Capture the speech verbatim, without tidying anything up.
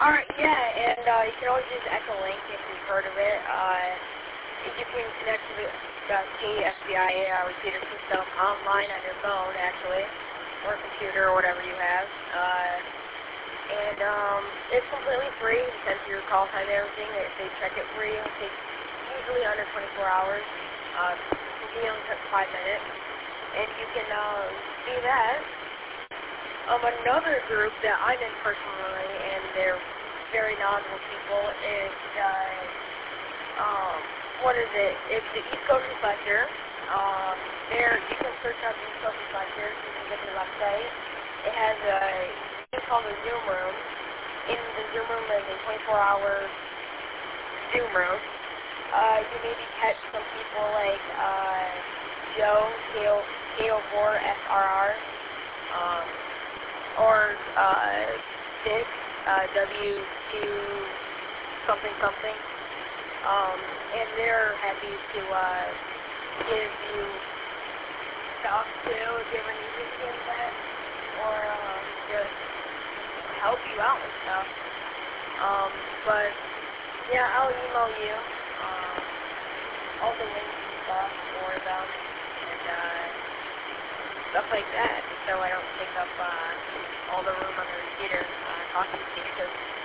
Alright, yeah, and uh, you can always use Echo Link if you've heard of it. Uh, you can connect to the uh, T S B I A uh, repeater system online on your phone, actually, or computer, or whatever you have. Uh, and um, it's completely free. You can enter your call time and everything. They, they check it for you. It takes usually under twenty-four hours. Uh, it can only take five minutes. And you can uh, see that. Um, another group that I'm in personally, and they're very knowledgeable people, is, uh, um, what is it? It's the East Coast Reflector. Um, there, you can search up East Coast Reflector, so you can get to the website. It has a thing called the Zoom Room. In the Zoom Room is a twenty-four hour Zoom room. Uh, you maybe catch some people like, uh, Joe, K O four S R R, um, or uh, Dick, uh, W two something something, um, and they're happy to uh, give you stuff too if you ever need to give that, or um, just help you out with stuff. Um, but yeah, I'll email you um, all the links and stuff for them and uh, stuff like that, so I don't take up uh, all the room on the repeater uh, talking to you.